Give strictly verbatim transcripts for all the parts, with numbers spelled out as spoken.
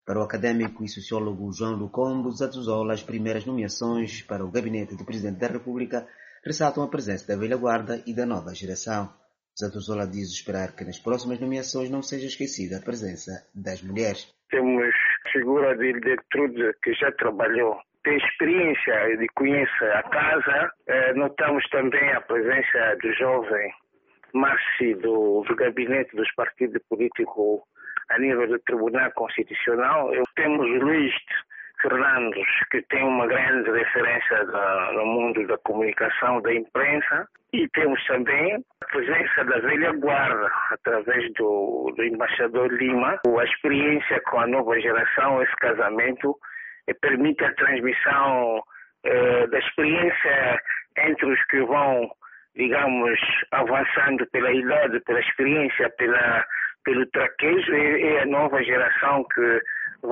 Para o académico e sociólogo João Lucombo, Zatuzola, as primeiras nomeações para o gabinete do Presidente da República ressaltam a presença da velha guarda e da nova geração. Zatuzola diz esperar que nas próximas nomeações não seja esquecida a presença das mulheres. Temos a figura de Gertrude, que já trabalhou, tem experiência e conhece a casa. Notamos também a presença do jovem Márcio do, do gabinete dos partidos políticos a nível do Tribunal Constitucional. Temos Luís Fernandes, que tem uma grande referência da, no mundo da comunicação, da imprensa, e temos também a presença da velha guarda, através do, do embaixador Lima. A experiência com a nova geração, esse casamento, eh, permite a transmissão eh, da experiência entre os que vão, digamos, avançando pela idade, pela experiência, pela, pelo traquejo, e, e a nova geração que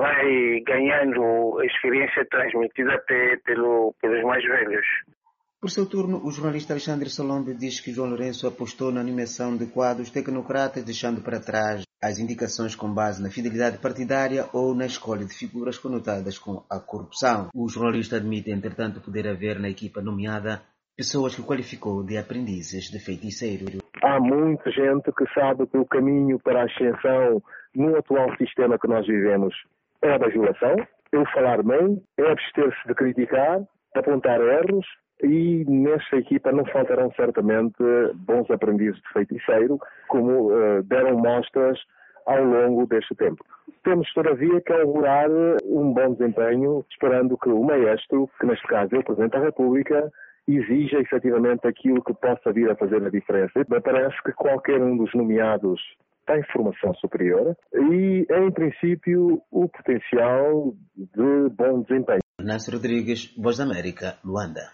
vai ganhando a experiência transmitida pe, pelo, pelos mais velhos. Por seu turno, o jornalista Alexandre Solombe diz que João Lourenço apostou na nomeação de quadros tecnocratas, deixando para trás as indicações com base na fidelidade partidária ou na escolha de figuras conotadas com a corrupção. O jornalista admite, entretanto, poder haver na equipa nomeada pessoas que qualificou de aprendizes de feiticeiro. Há muita gente que sabe que o caminho para a ascensão no atual sistema que nós vivemos é a bajulação, é o falar bem, é abster-se de criticar, apontar erros, e nesta equipa não faltarão certamente bons aprendizes de feiticeiro, como uh, deram mostras ao longo deste tempo. Temos, todavia, que augurar um bom desempenho, esperando que o maestro, que neste caso é o Presidente da República, exija efetivamente aquilo que possa vir a fazer a diferença. Me parece que qualquer um dos nomeados tem formação superior e, em princípio, o potencial de bom desempenho. Nancy Rodrigues, Voz da América, Luanda.